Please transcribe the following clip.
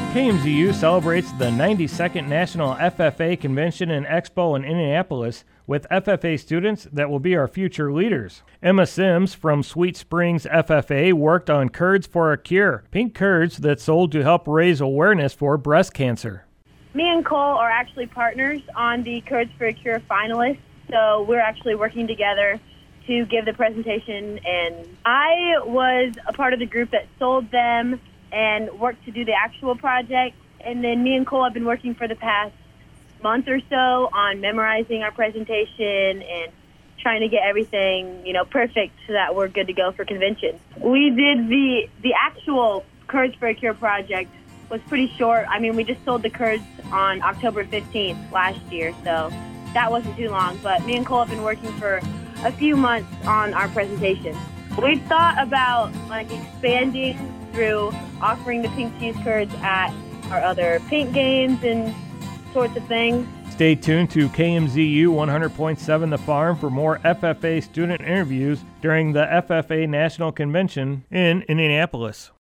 KMZU celebrates the 92nd National FFA Convention and Expo in Indianapolis with FFA students that will be our future leaders. Emma Sims from Sweet Springs FFA worked on Curds for a Cure, pink curds that sold to help raise awareness for breast cancer. Me and Cole are actually partners on the Curds for a Cure finalists, so we're actually working together to give the presentation, and I was a part of the group that sold them and worked to do the actual project, and then me and Cole have been working for the past month or so on memorizing our presentation and trying to get everything, perfect so that we're good to go for convention. We did the actual Curds for a Cure project was pretty short. I mean, we just sold the curds on October 15th last year, so that wasn't too long, but me and Cole have been working for a few months on our presentation. We've thought about expanding through offering the pink cheese curds at our other paint games and sorts of things. Stay tuned to KMZU 100.7 The Farm for more FFA student interviews during the FFA National Convention in Indianapolis.